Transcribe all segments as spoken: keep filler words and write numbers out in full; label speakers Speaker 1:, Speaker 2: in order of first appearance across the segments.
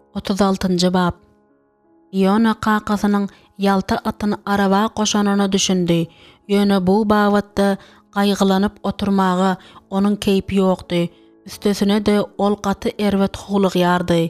Speaker 1: otuz altıncı bab. Iona qaqasynyň ýalta atyny araba goşanyny düşündi. Ýöne bu babatda gaýgylanyp oturmaga onuň keýpi ýokdy. Üstesine de ol gaty erwet hugulýardy.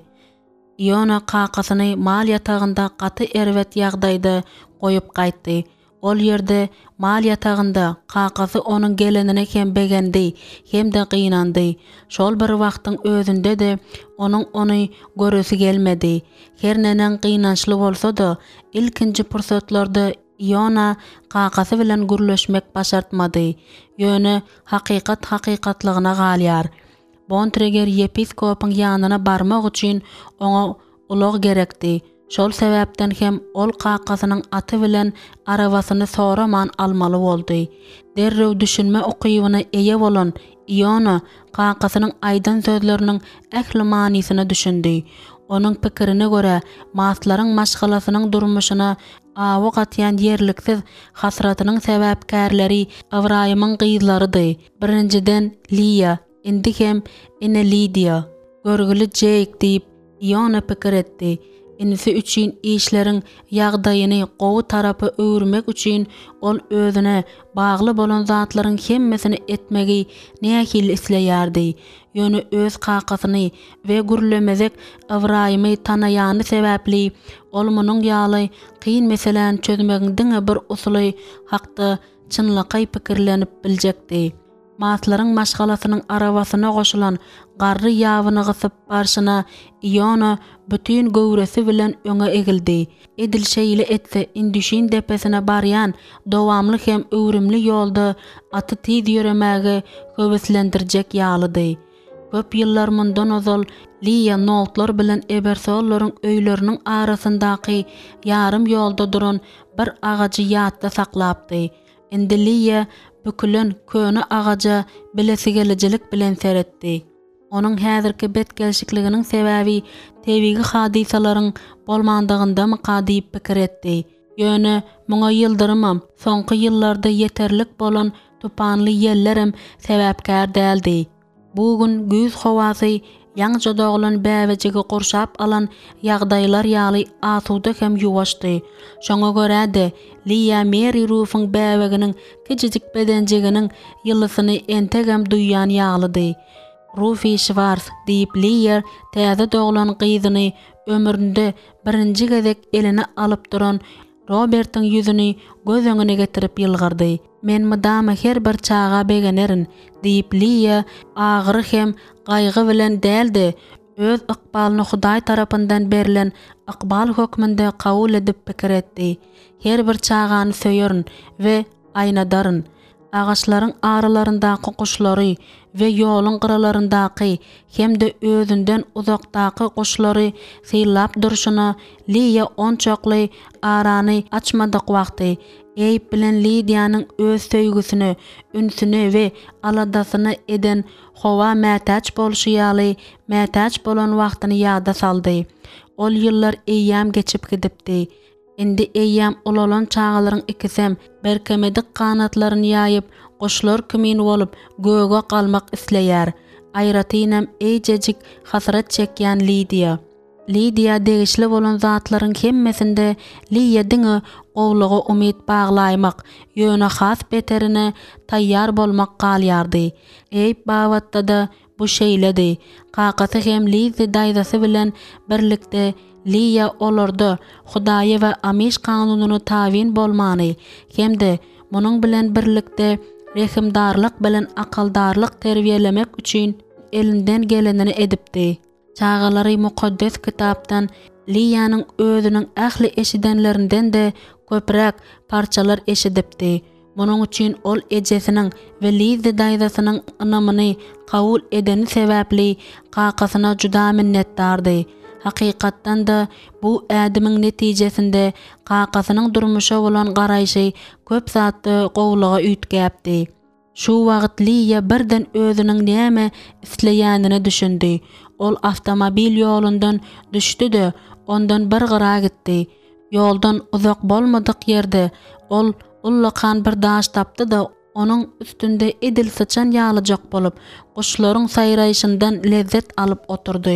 Speaker 1: Iona qaqasyny mal ýatagynda gaty erwet ýagdaýda goýup gaýtdy. Ol ýerde mal ýatagynda qaqasy onuň gelenine hem begendi, hem de gynandy. Şol bir wagtyň özünde de onuň ony göresi gelmedi. Her nenen gynançly bolsa-da, ilkinji pursatlarda Iona qaqasy bilen gürleşmek başartmady. Ýöne hakykat hakykatlygyna galýar. Bontreger yepiskopyň ýanyna barmak üçin oňa ulak gerekdi. Şol sebäpden hem ol qaqasynyň aty bilen arabasyny soraman almaly boldy. Derrew düşünme okybyna eýe bolan Iona qaqasynyň aýdan sözleriniň ähli manysyny düşündi. Onuň pikirine görä, maslaryň maşgalasynyň durmuşyna awa gatýan ýerliksiz hasratynyň sebäpkärleri Avrayymyň gyzlarydy. Birinciden Lia, indi hem ine Lydia. Görgüli Jake diýip Iona pikir etdi. Inisi üçin işleriň ýagdaýyny gowy tarapy öwürmek üçin ol özüne bagly bolan zatlaryň hemmesini etmegi nähil isleýärdi. Ýöne öz qaqasyny we gürlemezek Awraýymy tanaýany sebäpli ol munyň ýaly kyn meseleni çözmegiň bir usuly hakda çynlykay pikirlenip biljekdi. Maslaryň maşgalasynyň arabasyna goşulan garry ýabyny gysyp barşyna Iona bütün göwresi bilen öňe egildi. Edil şeýle etse indişin depesine barýan dowamly hem öwrümli ýolda aty tiz ýöremäge höweslendirjek ýalydy. Köp ýyllar mundan ozal Lia noltlar bilen Ebersollaryň öýleriniň arasyndaky ýarym ýolda duran bir agajy ýatda saklapdy. Indi Lia bükülen köne agaja bilesi gelejek bilen seretdi. Onuň häzirki betgelşikliginiň sebäbi tebigi hadisalaryň bolmandygynda mykady pikir etdi. Ýöne muňa ýyldyrymam, soňky ýyllarda ýeterlik bolan tupanly ýellerem sebäpkär däldi. Bu gün güz howasy ýaňja doglan bäwejigi gorşap alan ýagdaýlar ýaly asuda hem ýuwaşdy. Şoňa görä de Lia Mary Ruffyň bäweginiň kijijik bedenjiginiň ýylysyny entegem duýýan ýalydy. Ruffy Schwarz diýip Lia täze doglan gyzyny ömründe birinji gezek eline alyp duran Robert'ın ýüzüni göz öňüne getirip ýylgyrdy. Men mydama her bir çağa begenerin diýip Lia agyry hem gaýgy bilen däldi. Öz ykbalyny Hudaý tarapyndan berilen ykbal hökmünde kabul edip pikir etdi. Her bir çağany söýerin we aýnadaryn. Agaçlaryň aralaryndaky kuşlary we ýoluň gyralaryndaky hem de özünden uzakdaky kuşlary syýlap durşuna Lia onçakly arany açmadyk wagty Eyüp bilen Lydianyň öz söýgüsini, ünsüni we aladasyny eden howa mätäç bolşy ýaly mätäç bolan wagtyny ýada saldy. Ol ýyllar eýýam geçip gidipdi. Indi eýýam olalan çağalaryň ikisem berkemedik kanatlaryny ýaýyp goşlar kimin bolup göge galmak isleýär. Aýratynam eýjejik hasrat çekýän Lydia. Lydia degişli bolan zatlaryň hemmesinde Lia diňe gowlugy umyt baglaýmak, ýöne has beterine taýýar bolmak galýardy. Eyüp babatda da bu şeýledi. Qaqasy hem Lydia daýdasy bilen birlikde Lia olarda Hudaýa we Amiş kanunyny tawin bolmany hem de munyň bilen birlikde rehimdarlyk bilen akaldarlyk terbiýelemek üçin elinden gelenini edipdi. Çağalary mukaddes kitapdan Lia'nyň özüniň ähli eşidenlerinden de köpräk parçalar eşidipdi. Munyň üçin ol ejesiniň we Lydia daýdasynyň ynamyny kabul edeni sebäpli qaqasyna juda minnetdardy. Hakykatdan da bu ädimiň netijesinde qaqasynyň durmuşa bolan garaýşy köp zatdy gowluga üýtgäpdi. Şu wagt Lia birden özüniň näme isleýänini düşündi. Ol avtomobil ýolundan düşdi de ondan bir gyra gitdi. Ýoldan uzak bolmadyk ýerde ol ullakan bir daş tapdy da onuň üstünde edil sıçan ýalyjak bolup, guşlaryň saýraýşyndan lezzet alyp oturdy.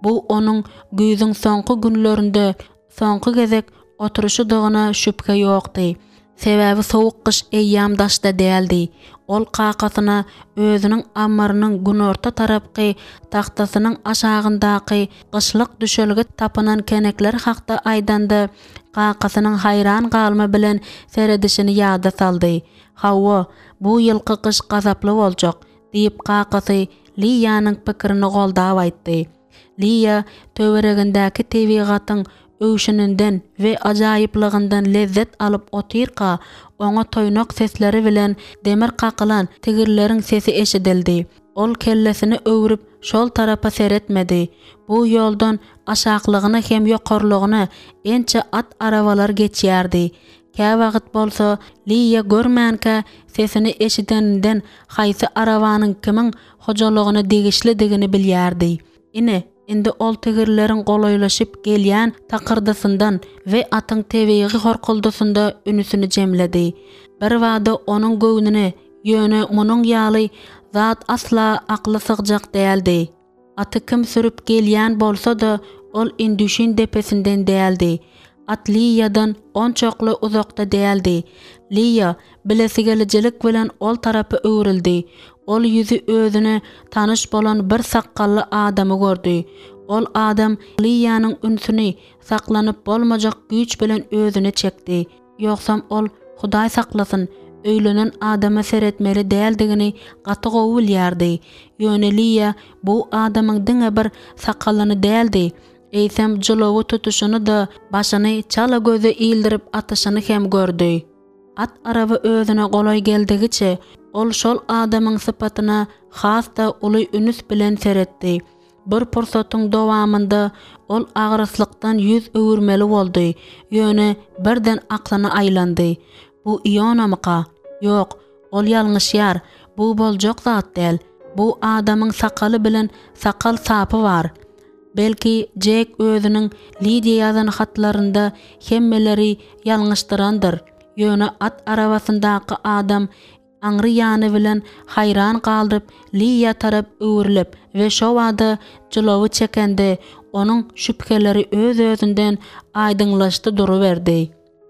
Speaker 1: Bu onun güýziň soňky günlerinde soňky gezek oturuşydygyna şüphe ýokdy. Sebäbi sowuk kış eýýam daşda däldi. Ol qaqasyna özüniň ammarynyň günorta tarapky tahtasynyň aşagyndaky gyşlyk düşelge tapynan kenekler hakda aýdandy. Qaqasynyň hayran galma bilen seredişini ýada saldy. Hawa, bu ýylky kış gazaply boljak, diýip qaqasy Liýanyň pikirini goldap aýtdy. Liýa töweregindäki tebigatyň öwşününden we ajaýyplygyndan lezzet alyp otyrka, oňa toýnak sesleri bilen demir qakylan tigirleriň sesi eşidildi. Ol kellesini öwrüp şol tarapa seretmedi. Bu ýoldan aşaklygyny hem ýokarlygyny ençe at arabalar geçýärdi. Kä wagt bolsa Liýa görmänkä sesini eşideninden haýsy arabanyň kimiň hojalygyny degişlidigini bilýärdi. Ine indi ol tigirleriň golaýlaşyp gelýän takırdysyndan we atyň tebigi horkuldusynda ünüsini jemledi. Bir wada onuň göwnüne ýöne munyň ýaly zat asla akly sygjak däldi. Aty kim sürüp gelýän bolsa-da ol indüşin depesinden däldi. At Liýadan on çokly uzakda däldi. Liýa bilesigelik bilen ol tarapy öwrildi. Ol ýüzi özüne tanış bolan bir sakkally adamy gördü. Ol adam Liýanyň ünsüni saklanyp bolmajak güýç bilen özüne çekdi. Ýoksam ol Hudaý saklasyn öýlenen adama seretmeli däldigini gaty gowulýardy. Ýöne Liýa bu adamyň diňe bir sakallyny däldi. Eýsem jylowy tutuşuny da başyny çala göze iýildirip atyşyny hem gördü. At araba özüne golaý geldigiçe ol şol adamyň sypatyna has da uly ünüs bilen seretdi. Bir pursatyň dowamında ol agyryslykdan ýüz öwürmeli boldy. Ýöne birden aklyna aýlandy. Bu ýonamyka? Ýok, ol ýalňyşýar. Bu boljak zat däl. Bu adamyň sakaly bilen sakal sapy bar. Belki Jack özüniň Lidia ýazan hatlarynda hemmeleri ýalňyşdyrandyr. Ýöne at arabasyndaky adam aňry ýany bilen hayran galdyp Liýa tarap öwürilip we şo wada jylowy çekende onuň şüpheleri öz özünden aýdyňlaşdy duruberdi.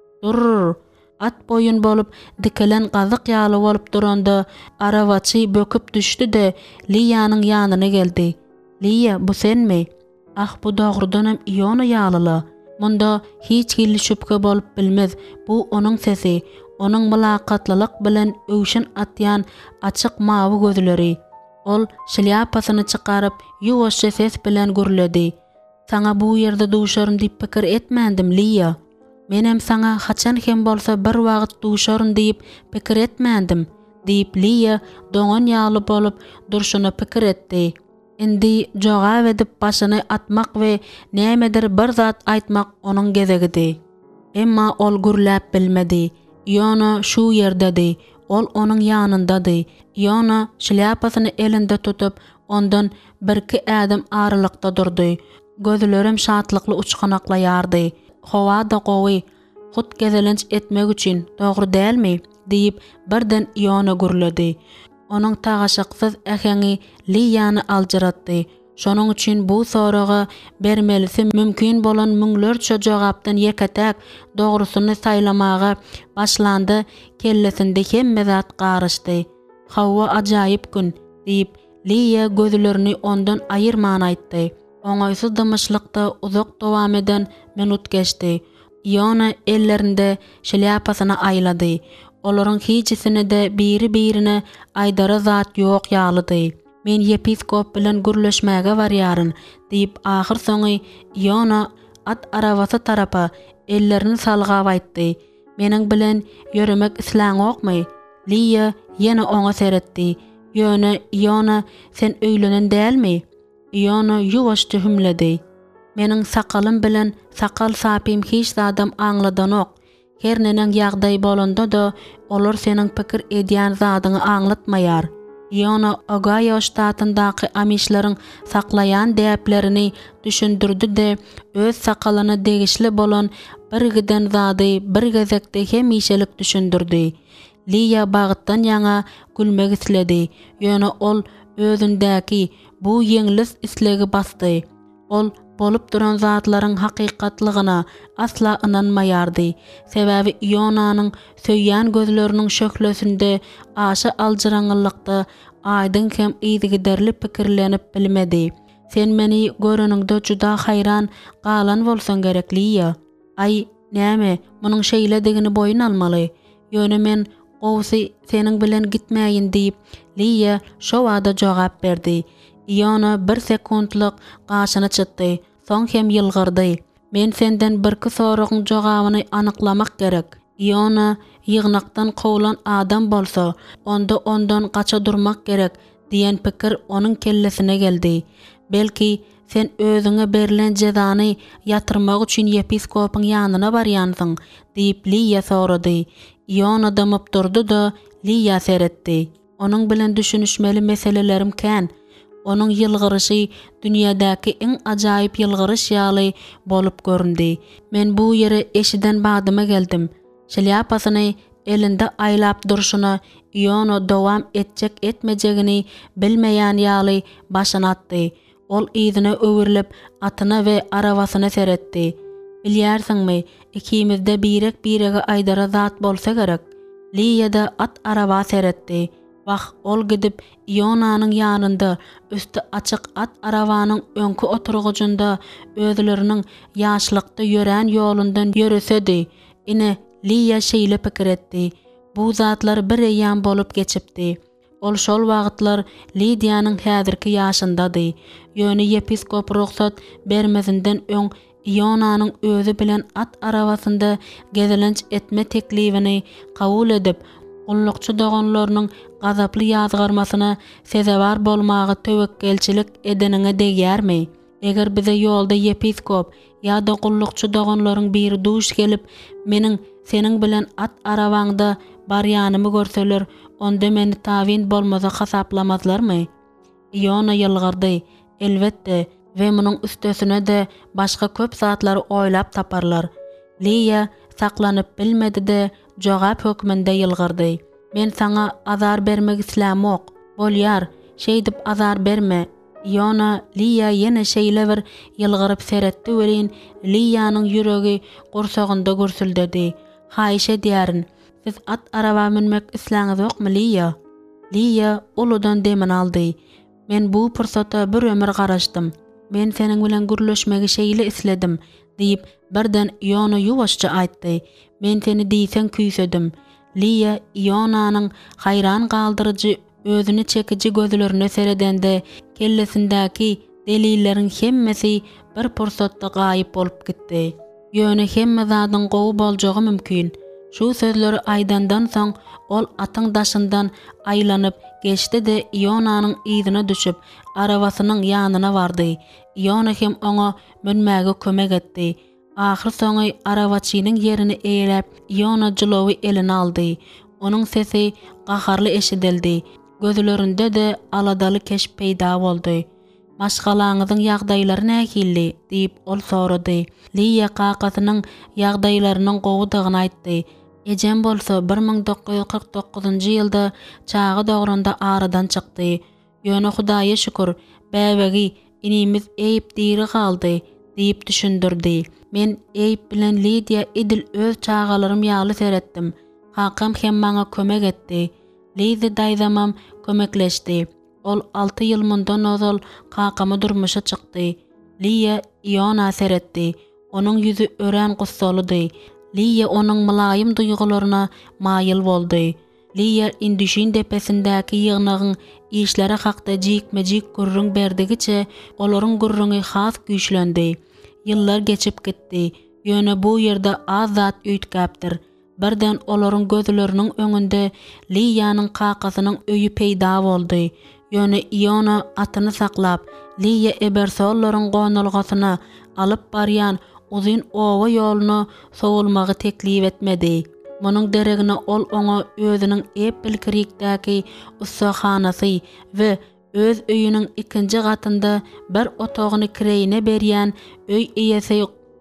Speaker 1: Dur, at boyun bolup dikelen gazyk ýaly bolup duranda arabaçy böküp düşdi de Liýanyň ýanyna geldi. Liýa, bu senmi? Ah, bu dogrudanam ýony ýalyla. Munda hiç hilli şüphe bolup bilmez. Bu onuň sesi. Onuň mülakatlylyk bilen öwşün atýan açyk mawy gözleri. Ol şlyapasını çykaryp ýuwaşça ses bilen gürledi. Saňa bu ýerde duşaryn diýip pikir etmändim Liýa. Menem saňa haçan hem bolsa bir wagt duşaryn diýip pikir etmändim diýip Liýa doňan ýaly bolup durşuny pikir etdi. Indi jogap edip başyny atmak we nämedir bir zat aýtmak onuň gezegidi. Emma ol gürläp bilmedi. Ýöne şu ýerdedi. Ol onuň ýanyndady. Ýöne şlyapasını elinde tutup ondan bir-iki ädim aralykda durdy. Gözlerim şatlykly uçganaklaýardy. Hawa da gowy, hut gezelenç etmek üçin dogry dälmi? Diýip birden ýöne gürledi. Onuň tagaşyksyz äheňi Liýany aljaratdy. Şonuň üçin bu soraga bermelisi mümkin bolan müňlerçe jogapdan ýeketäk dogrusyny saýlamaga başlandy. Kellesinde hemme zat garaşdy. Hawa ajaýyp gün diýip Liýa gözlerini ondan aýyrman aýtdy. Oňaýsyz dymyşlykda uzak dowam eden minut geçdi. Ýöne ellerinde şlyapasına aýlady. Olaryň hiçisine de biri-birine aýdara zat ýok ýalydy. Men yepiskop bilen gürleşmäge barýaryn diýip ahyr soňy ýöne at arabasy tarapa ellerini salgap aýtdy. Meniň bilen ýöremek isläňokmy? Liýa ýene oňa seretdi. Ýöne ýöne sen öýlenen dälmi? Ýöne ýuwaşça hümledi. Meniň sakalym bilen sakal sapym hiç adam aňladanok. Her nenen ýagdaý bolanda da olar seniň pikir edýän zadyňy aňlatmaýar. Ýöne Ohio ştatyndaky amishlaryň saklaýan däplerini düşündirdi de öz sakalyna degişli bolan bir giden zady bir gezekde hemişelik düşündirdi. Liýa bagytdan ýaňa gülmek isledi. Ýöne ol özündäki bu ýeňlis islegi basdy. Ol bolup duran zatlaryň hakykatlygyna asla inanmaýardy. Sebäbi Ionanyň söýýän gözleriniň şöhlesinde aşa aljyraňlykda aýdyn hem ýygyderli pikirlenip bilmedi. Sen meni göreningde juda haýran galan bolsaň gerekli. Ay, näme, munyň şeýle degini boýun almaly. Ýöne men gowsy seniň bilen gitmäýin diýip Liya şo wada jogap berdi. Iona bir sekundlyk gaşyny çytdy, soň hem ýylgyrdy. Men senden bir-ki soragyň jogabyny anyklamak gerek. Iona ýygnakdan kowulan adam bolsa, onda ondan gaça durmak gerek diýen pikir onuň kellesine geldi. Belki sen özüňe berilen jezany ýatyrmak üçin yepiskopyň ýanyna barýansyň diýip Liya sorady. Iona damyp durdy da Liya seretdi. Onuň bilen düşünüşmeli meselelerim kän. Onuň ýylgyryşy dünýädäki iň ajaýyp ýylgyryş ýaly bolup göründi. Men bu ýere eşiden badyma geldim. Şlyapasını elinde aýlap durşuna Iona dowam etjek etmejegini bilmeýän ýaly başyny atdy. Ol ýzyna öwürlep atyna we arabasyna seretdi. Bilýärsiňmi, ikimizde birek birege aýdara zat bolsa gerek. Liýa-da at araba seretdi. Wah, ol gidip Ionanyň ýanynda üstü açyk at arabanyň öňkü oturgujunda özleriniň ýaşlykda ýören ýolundan ýöresedi. Ine Liya şeýle pikir etdi. Bu zatlar bir ýan bolup geçipdi. Ol şol wagtlar Lidiýanyň häzirki ýaşyndady. Ýöne yepiskop ruhsat bermezinden öň Ionanyň özü bilen at arabasynda gezelenç etme teklifini kabul edip, gullukçy doganlarynyň gazaply ýazgarmasyna sezebar bolmagy töwekkelçilik edeniňe degýärmi? Eger bize ýolda yepiskop ýa-da gullukçy doganlaryň biri duş gelip meniň seniň bilen at arabaňda barýanymy görseler, onda meni tawin bolmaza hasaplamazlarmy? Iona ýylgyrdy. Elbetde, we munyň üstesine de başga köp zatlary oýlap taparlar. Liya saklanyp bilmedi de jogap hökmünde ýylgyrdy. Men saňa azar bermek islämok. Bolýar, şeý dip azar berme. Iona Liya ýene şeýle bir ýylgyryp seretdi welin Liýanyň ýüregi gursagynda gürsüldedi. Haýşe diýärin, siz at araba minmek isläňiz ýokmy Liya? Liya uludan demin aldy. Men bu pursata bir ömür garaşdym. Men seniň bilen gürleşmegi şeýle isledim diýip birden Iona ýuwaşça aýtdy. Men seni diýsen küýsedim. Liya Ionanyň haýran galdyrjy özüni çekiji gözlerine seredende kellesindäki delilleriň hemmesi bir pursatda gaýyp bolup gitdi. Ýöne hemme zadyň gowy boljagy mümkin. Şu sözleri aýdandan soň ol atyň daşyndan aýlanyp geçdi de Ionanyň ýzyna düşüp arabasynyň ýanyna bardy. Iona hem oňa minmäge kömek etdi. Ahir soňy arabaçynyň ýerini eýlep Iona jylowy eline aldy. Onuň sesi gaharly eşidildi. Gözlerinde de aladaly keş peýda boldy. Maşgalaňyzyň ýagdaýlary nähilli diýip ol sorady. Liya kakasynyň ýagdaýlarynyň gowudygyny aýtdy. Ejem bolsa bir ming dokuz ýüz kırk dokuzunjy ýylda çagy dogranda aradan çykdy. Ýöne Hudaýa şükür, bäbegi inimiz eýip diri galdy diýip düşündirdi. Men eýip bilen Lidia idil öz çagalarym ýaly seretdim. Hakam hem maňa kömek etdi. Lidia daýzamam kömekleşdi. Ol alty ýyl mundan ozal kakamy durmuşa çykdy. Liya Iona seretdi. Onuň ýüzi ören gussalydy. Liya onuň mylaýym duýgularyna maýyl boldy. Liya indişin depesindäki ýygnagyň işlere hakda jikmejik gurrun berdigiçe olaryň gurruny has güýçlendi. Ýyllar geçip gitdi. Ýöne bu ýerde az zat üýtgäpdir. Birden olaryň gözleriniň öňünde Liýanyň kakasynyň öýü peýda boldy. Ýöne Iona atyny saklap, Liya ebersollaryň gonulgasyna alyp barýan uzun owa ýoluny sowulmagy teklip etmedi. Munyň deregine ol oňa özüniň ep bilkirikdäki ussahanasy we öz öýüniň ikinji gatynda bir otagyny kireýine berýän öý eýesi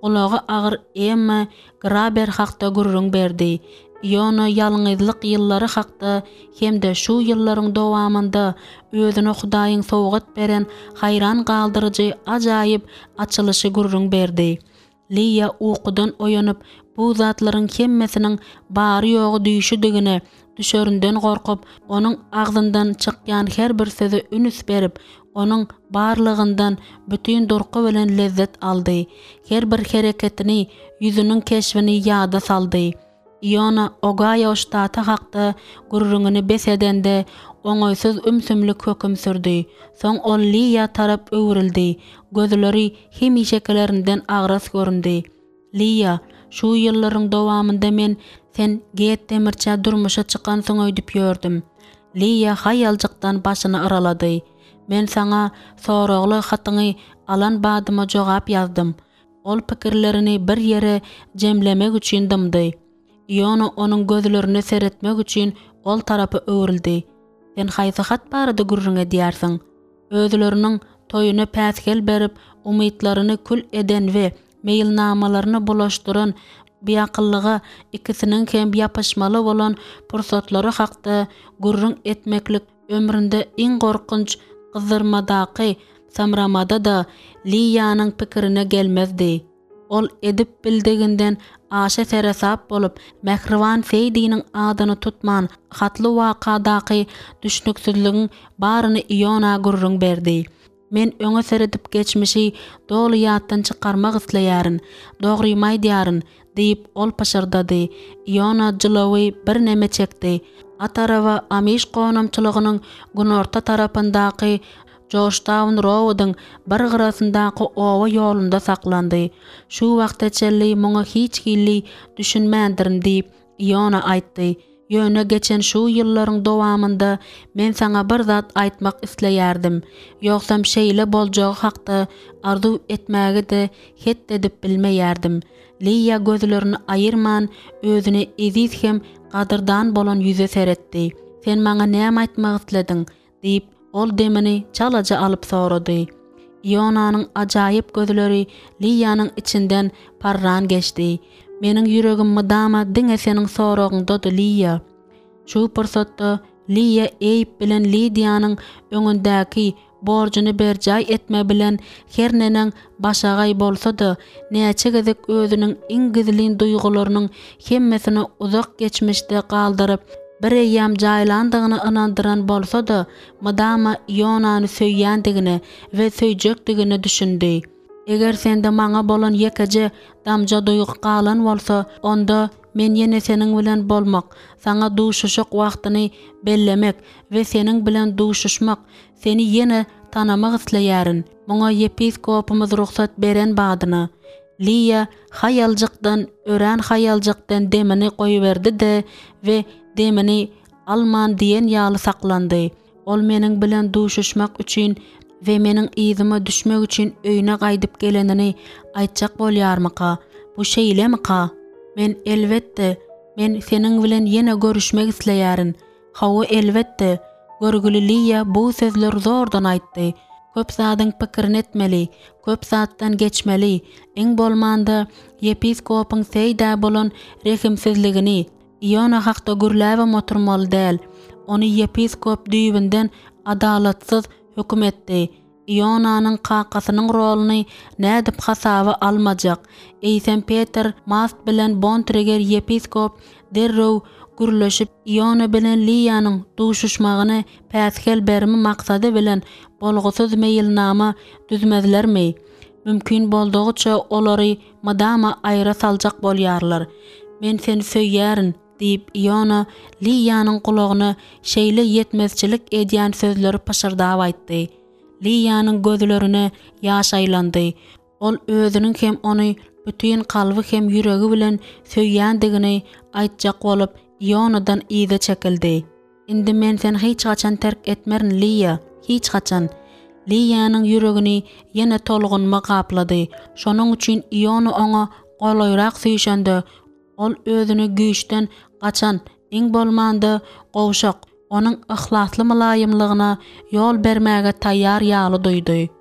Speaker 1: Kulağı ağır emma Graber hakda gurrun berdi. Ýöne ýalňyzlyk ýyllary hakda hemde şu ýyllaryň dowamında özüne Hudaýyň sowgat beren hayran galdyrjy ajaýyp açylysy gurrun berdi. Liya ukudan oýanyp bu zatlaryň hemmesiniň bary ýogy düýşüdigine düşerinden gorkup, onuň agzyndan çykýan her bir söze ünüs berip, onuň barlygyndan bütün durky bilen lezzet aldy. Her bir hereketini, ýüzüniň keşfini ýada saldy. Ýöne Ohio ştaty hakda gurrunyny besedende oňoýsuz ümsümlik höküm sürdi. Soň ol Liya tarap öwrildi. Gözleri hemişekelerinden agras göründi. Liya, şu ýyllaryň dowamında men sen get demirçe durmuşa çykan soň öýdüp ýördüm. Liya haýaljykdan başyny ıralady. Men sana soragly hatyňy alan badyma jogap ýazdym. Ol pikirlerini bir yere jemlemek üçin dymdy. Ýöne onuň gözlerini seretmek üçin ol tarapy öwrildi. Sen haýsy hat barada gurrunga diýärsiň? Özleriniň toýuny päsgel berip, umytlaryny kül eden we meýilnamalaryny bulaşdyran biýakyllyga ikisiniň hem ýapaşmaly bolan pursatlary hakda gurrun etmeklik ömründe iň gorkunç gyzyrmadaky samramada da Liýanyň pikirine gelmezdi. Ol edip bildiginden aşa teresap bolup Mehriban Feýdiniň adyny tutman hatly wakadaky düşnüksizligiň baryny Ýona gurrun berdi. Men öňe seredip geçmişi dolu ýatdan çykarmak isleýärin, dogrymaý diýärin diýip ol paşardady. Ýona jylawy bir neme çekdi. Atarawa Amish gonamçylygynyň günorta tarapyndaky Georgetown Road'yň bir gyrasyndaky owa ýolunda saklandy. Şu wagtda çelli muňa hiç hilli düşünmändirin diýip Ýona aýtdy. Ýöne geçen şu ýyllaryň dowamında men saňa bir zat aýtmak isleýärdim. Ýoksam şeýle boljagy hakda arzu etmäge de het edip bilmeýärdim. Liya gözlerini aýyrman özüni eziz hem gadyrdan bolan ýüze seretdi. Sen maňa näme aýtmak isledin? diýip ol demini çalaja alyp sorady. Ýonanyň ajaýyp gözleri Liýanyň içinden parran geçdi. Meniň ýüregim mydama diňe seniň soragynda Liýa. Şu pursatda Liýa eýip bilen Lidiýanyň öňündäki borjyny berjaý etme bilen her nenen başagay bolsa-da näçe gezek özüniň iň gizlin duýgularynyň hemmesini uzak geçmişde galdyryp bir eýam jaýlandygyny inandyran bolsa-da madama Ýonany söýýändigini we söýjekdigini düşündi. Eger sende maňa bolan ýekeje damja duýgy galan bolsa, onda men ýene seniň bilen bolmak, saňa duşuşyk wagtyny bellemek we seniň bilen duşuşmak, seni ýene tanamak isleýärin. Muňa yepiskopumyz ruhsat beren badyna. Liya haýaljykdan, ören haýaljykdan demini goýuberdi de we demini alman diýen ýaly saklandy. Ol meniň bilen duşuşmak üçin we meniň izime düşmek üçin öýüne gaýdyp gelenini aýtjak bolýarmyka? Bu şeýlemika? Men elbetde, men seniň bilen ýene görüşmek isleýärin. Hawa elbetde. Görgüli Liýa bu sözler zordan aýtdy. Köp zadyň pikirini etmeli, köp zatdan geçmeli. Eň bolmanda yepiskopyň seýdä bolan rehimsizligini, Ýona hakda gürläwem oturmaly däl. Ony yepiskop düýbinden adalatsyz höküm etdi. Ýonanyň kakasynyň roluny nädip hasaba almajak. Eýsen Peter Mast bilen Bontrager yepiskop derrew gürleşip Ýona bilen Liýanyň duşuşmagyny päsgel berme maksady bilen bolgusyz meýilnama düzmezlermi? Mümkin boldugyça olary madama aýra saljak bolýarlar. Men seni söýýärin diýip Ýona Liýanyň gulagyna şeýle ýetmezçilik edýän sözleri paşardaýyp aýtdy. Liýanyň gözlerine ýaş aýlandy. Ol özüniň hem ony bütün kalby hem ýüregi bilen söýýändigini aýtjak bolup Ýonadan iýde çekildi. Indi men seni hiç gaçan terk etmerin Liýa, hiç gaçan. Liýanyň ýüregini ýene tolgunma gaplady. Şonuň üçin Ýona oňa golaýrak süýşende, ol özüni güýçden gaçan, iň bolmanda gowşak, onuň ihlasly mylaýymlygyna ýol bermäge taýýar ýaly duýdy.